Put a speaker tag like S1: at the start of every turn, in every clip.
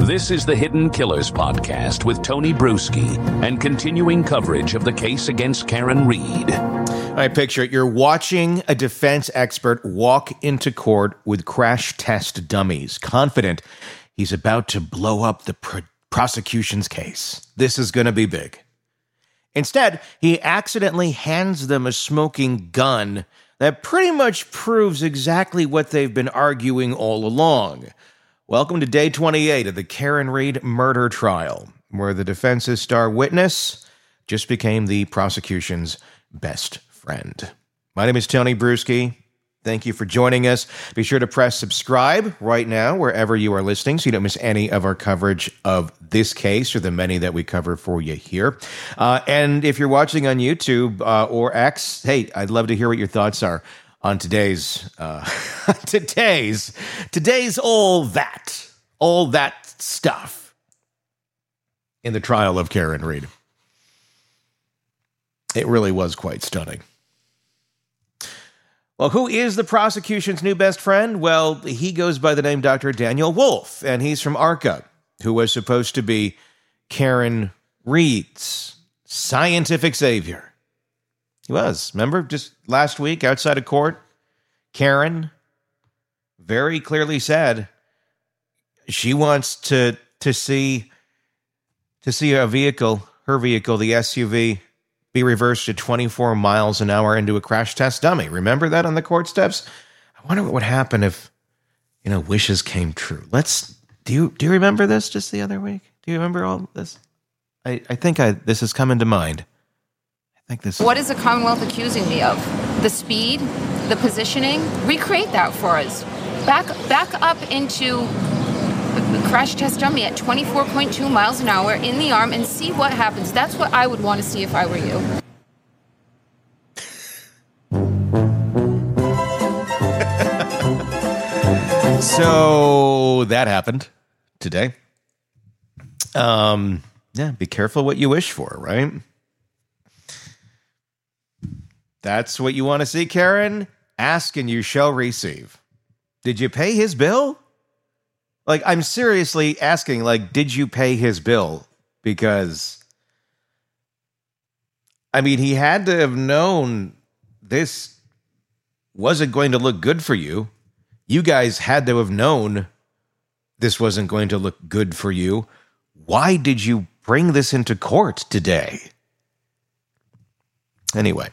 S1: This is the Hidden Killers podcast with Tony Bruschi and continuing coverage of the case against Karen Read.
S2: I picture it. You're watching a defense expert walk into court with crash test dummies, confident he's about to blow up the prosecution's case. This is going to be big. Instead, he accidentally hands them a smoking gun that pretty much proves exactly what they've been arguing all along. Welcome to day 28 of the Karen Read murder trial, where the defense's star witness just became the prosecution's best friend. My name is Tony Bruschi. Thank you for joining us. Be sure to press subscribe right now wherever you are listening so you don't miss any of our coverage of this case or the many that we cover for you here. And if you're watching on YouTube or X, hey, I'd love to hear what your thoughts are on today's all that stuff in the trial of Karen Read. It really was quite stunning. Well, who is the prosecution's new best friend? Well, he goes by the name Dr. Daniel Wolf, and he's from ARCA, who was supposed to be Karen Read's scientific savior. He was. Remember, just last week outside of court, Karen very clearly said she wants to see a vehicle, her vehicle, the SUV, be reversed at 24 miles an hour into a crash test dummy. Remember that on the court steps? I wonder what would happen if, wishes came true. Do you remember this just the other week? Do you remember all this? I think this has come into mind.
S3: What is the Commonwealth accusing me of? The speed, the positioning? Recreate that for us. Back up into the crash test dummy at 24.2 miles an hour in the arm and see what happens. That's what I would want to see if I were you.
S2: So that happened today. Be careful what you wish for, right? That's what you want to see, Karen? Ask and you shall receive. Did you pay his bill? I'm seriously asking, did you pay his bill? Because, he had to have known this wasn't going to look good for you. You guys had to have known this wasn't going to look good for you. Why did you bring this into court today? Anyway,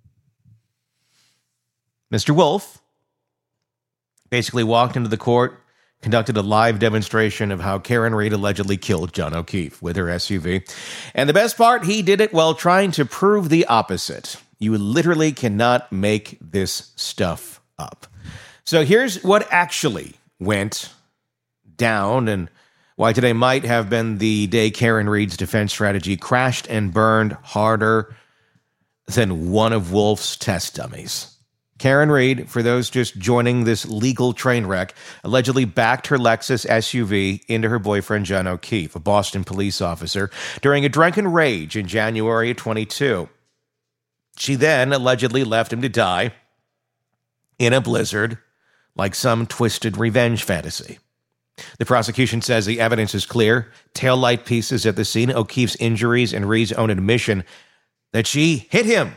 S2: Mr. Wolf basically walked into the court, conducted a live demonstration of how Karen Read allegedly killed John O'Keefe with her SUV. And the best part, he did it while trying to prove the opposite. You literally cannot make this stuff up. So here's what actually went down and why today might have been the day Karen Read's defense strategy crashed and burned harder than one of Wolf's test dummies. Karen Read, for those just joining this legal train wreck, allegedly backed her Lexus SUV into her boyfriend, John O'Keefe, a Boston police officer, during a drunken rage in January of 22. She then allegedly left him to die in a blizzard like some twisted revenge fantasy. The prosecution says the evidence is clear. Taillight pieces at the scene, O'Keefe's injuries, and Read's own admission that she hit him.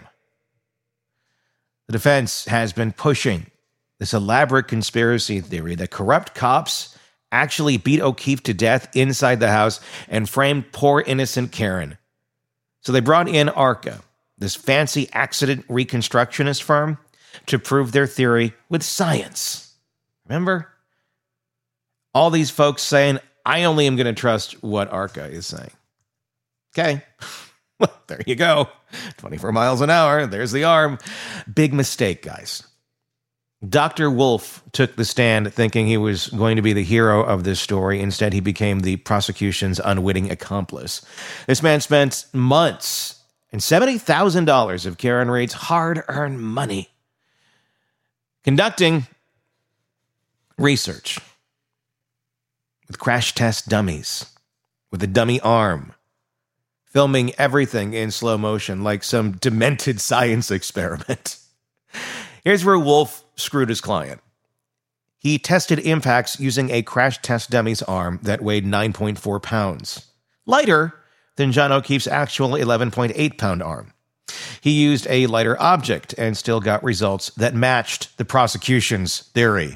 S2: The defense has been pushing this elaborate conspiracy theory that corrupt cops actually beat O'Keefe to death inside the house and framed poor innocent Karen. So they brought in ARCA, this fancy accident reconstructionist firm, to prove their theory with science. Remember? All these folks saying, I only am going to trust what ARCA is saying. Okay. Well, there you go. 24 miles an hour. There's the arm. Big mistake, guys. Dr. Wolf took the stand thinking he was going to be the hero of this story. Instead, he became the prosecution's unwitting accomplice. This man spent months and $70,000 of Karen Read's hard-earned money conducting research with crash test dummies, with a dummy arm, filming everything in slow motion like some demented science experiment. Here's where Wolf screwed his client. he tested impacts using a crash test dummy's arm that weighed 9.4 pounds, lighter than John O'Keefe's actual 11.8-pound arm. He used a lighter object and still got results that matched the prosecution's theory.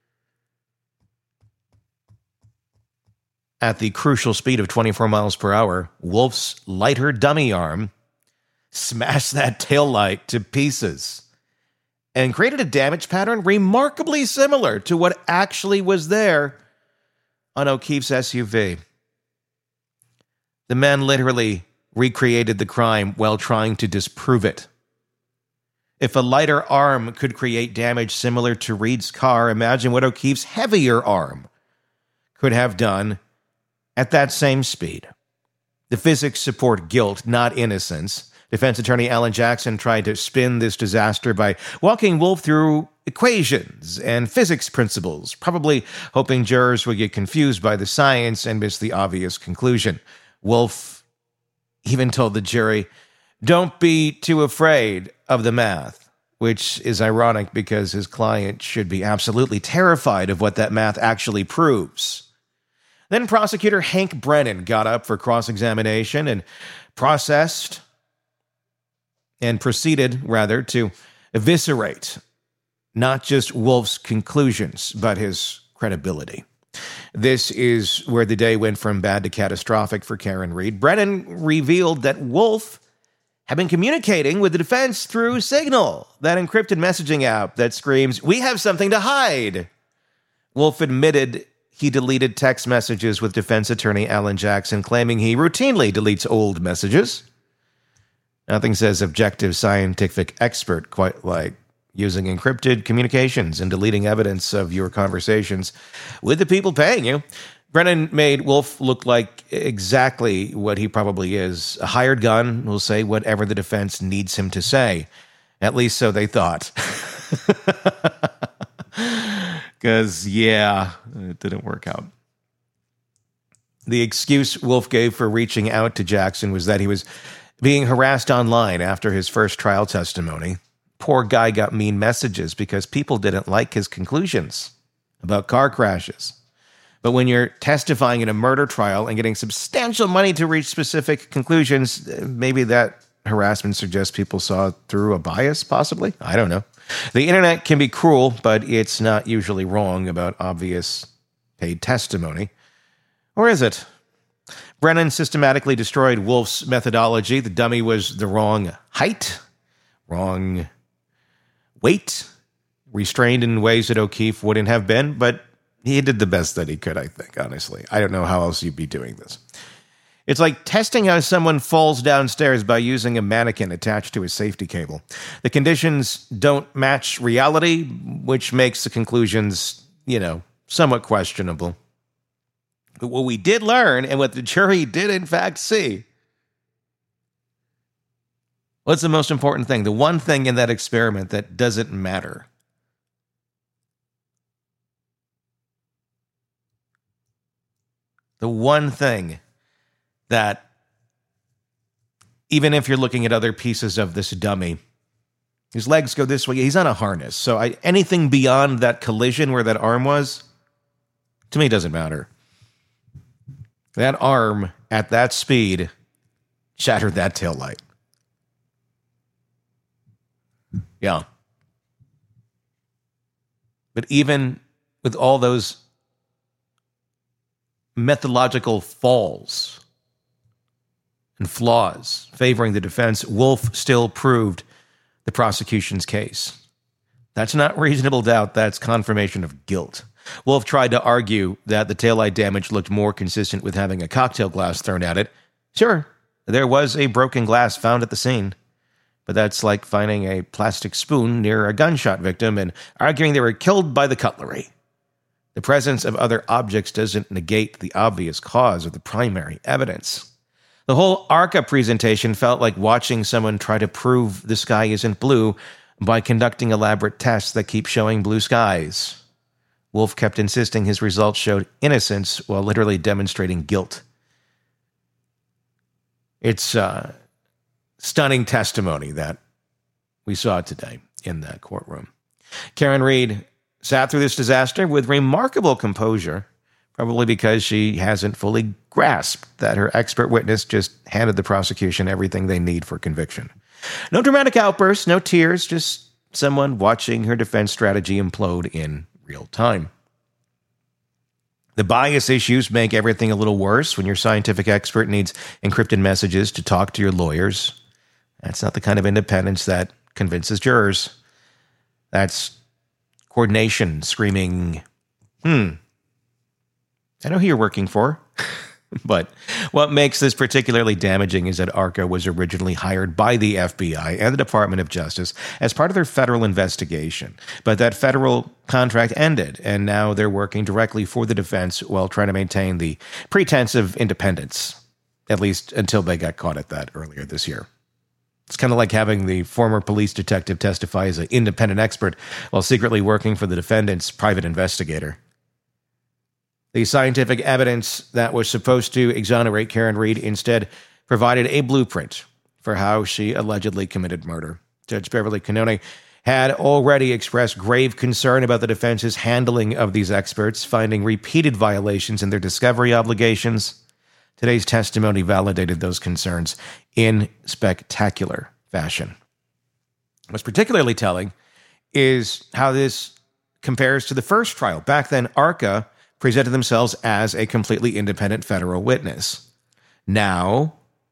S2: At the crucial speed of 24 miles per hour, Wolf's lighter dummy arm smashed that taillight to pieces and created a damage pattern remarkably similar to what actually was there on O'Keefe's SUV. The man literally recreated the crime while trying to disprove it. If a lighter arm could create damage similar to Reed's car, imagine what O'Keefe's heavier arm could have done at that same speed. The physics support guilt, not innocence. Defense attorney Alan Jackson tried to spin this disaster by walking Wolf through equations and physics principles, probably hoping jurors would get confused by the science and miss the obvious conclusion. Wolf even told the jury, "Don't be too afraid of the math," which is ironic because his client should be absolutely terrified of what that math actually proves. Then prosecutor Hank Brennan got up for cross-examination and proceeded to eviscerate not just Wolf's conclusions, but his credibility. This is where the day went from bad to catastrophic for Karen Reed. Brennan revealed that Wolf had been communicating with the defense through Signal, that encrypted messaging app that screams, "We have something to hide." Wolf admitted he deleted text messages with defense attorney Alan Jackson, claiming he routinely deletes old messages. Nothing says objective scientific expert quite like using encrypted communications and deleting evidence of your conversations with the people paying you. Brennan made Wolf look like exactly what he probably is. A hired gun will say whatever the defense needs him to say. At least so they thought. Because, it didn't work out. The excuse Wolf gave for reaching out to Jackson was that he was being harassed online after his first trial testimony. Poor guy got mean messages because people didn't like his conclusions about car crashes. But when you're testifying in a murder trial and getting substantial money to reach specific conclusions, maybe that harassment suggests people saw through a bias, possibly? I don't know. The internet can be cruel, but it's not usually wrong about obvious paid testimony. Or is it? Brennan systematically destroyed Wolf's methodology. The dummy was the wrong height, wrong weight, restrained in ways that O'Keefe wouldn't have been, but he did the best that he could, I think, honestly. I don't know how else you'd be doing this. It's like testing how someone falls downstairs by using a mannequin attached to a safety cable. The conditions don't match reality, which makes the conclusions, somewhat questionable. But what we did learn, and what the jury did in fact see, what's the most important thing? The one thing in that experiment that doesn't matter. The one thing that, even if you're looking at other pieces of this dummy, his legs go this way, he's on a harness. So anything beyond that collision where that arm was, to me, doesn't matter. That arm, at that speed, shattered that taillight. Yeah. But even with all those methodological falls and flaws favoring the defense, Wolf still proved the prosecution's case. That's not reasonable doubt, that's confirmation of guilt. Wolf tried to argue that the taillight damage looked more consistent with having a cocktail glass thrown at it. Sure, there was a broken glass found at the scene, but that's like finding a plastic spoon near a gunshot victim and arguing they were killed by the cutlery. The presence of other objects doesn't negate the obvious cause of the primary evidence. The whole ARCA presentation felt like watching someone try to prove the sky isn't blue by conducting elaborate tests that keep showing blue skies. Wolf kept insisting his results showed innocence while literally demonstrating guilt. It's stunning testimony that we saw today in that courtroom. Karen Reed sat through this disaster with remarkable composure, probably because she hasn't fully grasped that her expert witness just handed the prosecution everything they need for conviction. No dramatic outbursts, no tears, just someone watching her defense strategy implode in real time. The bias issues make everything a little worse when your scientific expert needs encrypted messages to talk to your lawyers. That's not the kind of independence that convinces jurors. That's coordination screaming, I know who you're working for. But what makes this particularly damaging is that ARCA was originally hired by the FBI and the Department of Justice as part of their federal investigation. But that federal contract ended, and now they're working directly for the defense while trying to maintain the pretense of independence, at least until they got caught at that earlier this year. It's kind of like having the former police detective testify as an independent expert while secretly working for the defendant's private investigator. The scientific evidence that was supposed to exonerate Karen Read instead provided a blueprint for how she allegedly committed murder. Judge Beverly Cannone had already expressed grave concern about the defense's handling of these experts, finding repeated violations in their discovery obligations. Today's testimony validated those concerns in spectacular fashion. What's particularly telling is how this compares to the first trial. Back then, ARCA presented themselves as a completely independent federal witness. Now,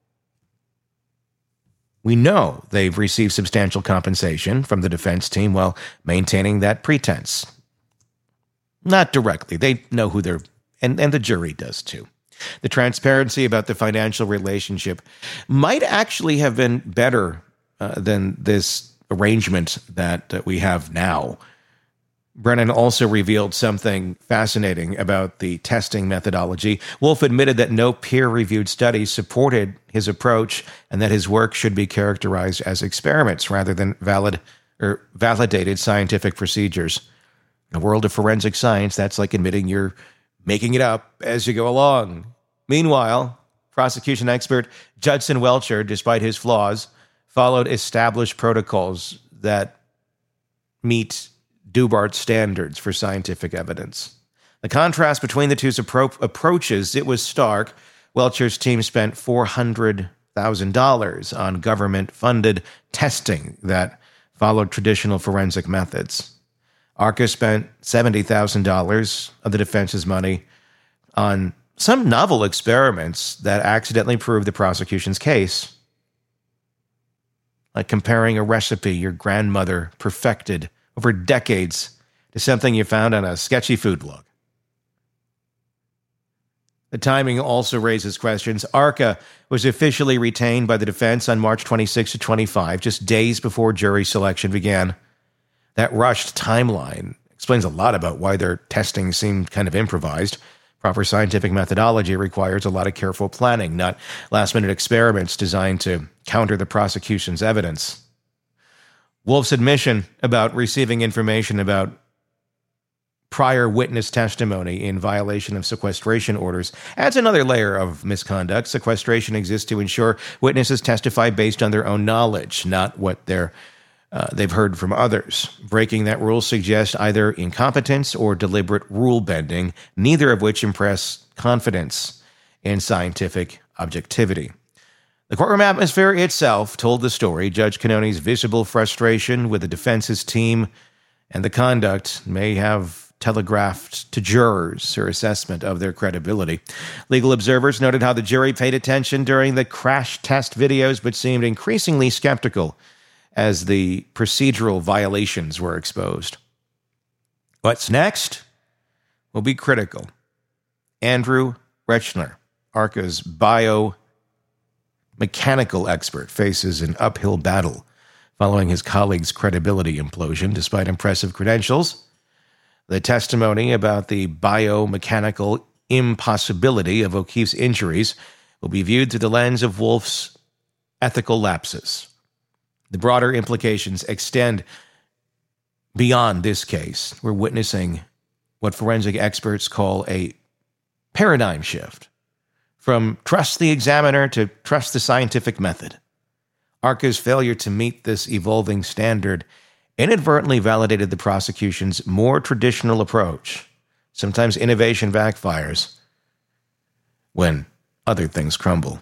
S2: we know they've received substantial compensation from the defense team while maintaining that pretense. Not directly. They know who they're, and the jury does too. The transparency about the financial relationship might actually have been better than this arrangement that we have now. Brennan also revealed something fascinating about the testing methodology. Wolf admitted that no peer-reviewed studies supported his approach and that his work should be characterized as experiments rather than validated scientific procedures. In the world of forensic science, that's like admitting you're making it up as you go along. Meanwhile, prosecution expert Judson Welcher, despite his flaws, followed established protocols that meet Dubart's standards for scientific evidence. The contrast between the two approaches, it was stark. Welcher's team spent $400,000 on government-funded testing that followed traditional forensic methods. ARCA spent $70,000 of the defense's money on some novel experiments that accidentally proved the prosecution's case, like comparing a recipe your grandmother perfected over decades to something you found on a sketchy food blog. The timing also raises questions. ARCA was officially retained by the defense on March 26 to 25, just days before jury selection began. That rushed timeline explains a lot about why their testing seemed kind of improvised. Proper scientific methodology requires a lot of careful planning, not last-minute experiments designed to counter the prosecution's evidence. Wolf's admission about receiving information about prior witness testimony in violation of sequestration orders adds another layer of misconduct. Sequestration exists to ensure witnesses testify based on their own knowledge, not what they've heard from others. Breaking that rule suggests either incompetence or deliberate rule bending, neither of which impress confidence in scientific objectivity. The courtroom atmosphere itself told the story. Judge Cannone's visible frustration with the defense's team and the conduct may have telegraphed to jurors her assessment of their credibility. Legal observers noted how the jury paid attention during the crash test videos, but seemed increasingly skeptical as the procedural violations were exposed. What's next will be critical. Andrew Rechner, ARCA's biomechanical expert, faces an uphill battle following his colleague's credibility implosion. Despite impressive credentials, the testimony about the biomechanical impossibility of O'Keefe's injuries will be viewed through the lens of Wolf's ethical lapses. The broader implications extend beyond this case. We're witnessing what forensic experts call a paradigm shift from trust the examiner to trust the scientific method. ARCA's failure to meet this evolving standard inadvertently validated the prosecution's more traditional approach. Sometimes innovation backfires when other things crumble.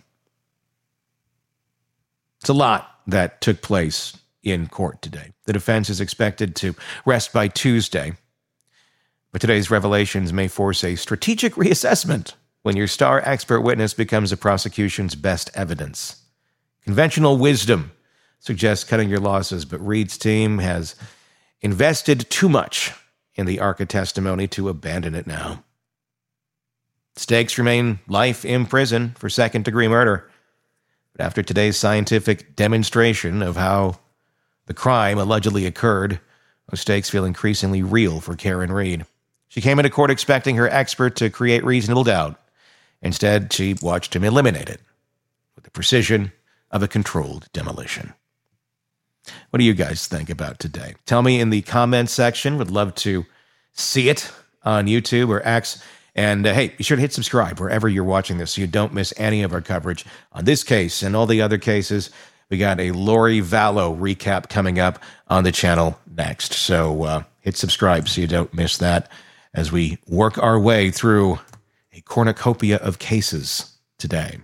S2: It's a lot that took place in court today. The defense is expected to rest by Tuesday, but today's revelations may force a strategic reassessment when your star expert witness becomes the prosecution's best evidence. Conventional wisdom suggests cutting your losses, but Reed's team has invested too much in the ARCA testimony to abandon it now. Stakes remain life in prison for second-degree murder. But after today's scientific demonstration of how the crime allegedly occurred, those stakes feel increasingly real for Karen Reed. She came into court expecting her expert to create reasonable doubt. Instead, she watched him eliminate it with the precision of a controlled demolition. What do you guys think about today? Tell me in the comments section. Would love to see it on YouTube or X. And hey, be sure to hit subscribe wherever you're watching this so you don't miss any of our coverage on this case and all the other cases. We got a Lori Vallow recap coming up on the channel next. So hit subscribe so you don't miss that as we work our way through a cornucopia of cases today.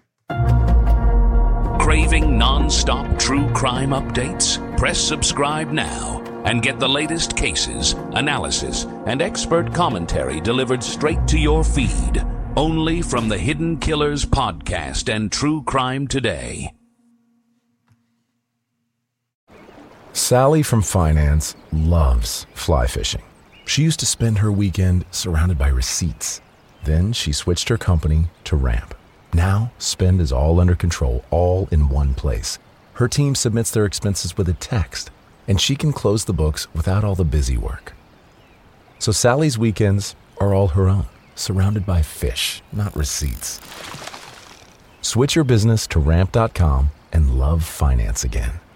S1: Craving non-stop true crime updates? Press subscribe now and get the latest cases, analysis, and expert commentary delivered straight to your feed. Only from the Hidden Killers podcast and True Crime Today.
S4: Sally from finance loves fly fishing. She used to spend her weekend surrounded by receipts. Then she switched her company to Ramp. Now, spend is all under control, all in one place. Her team submits their expenses with a text, and she can close the books without all the busy work. So Sally's weekends are all her own, surrounded by fish, not receipts. Switch your business to Ramp.com and love finance again.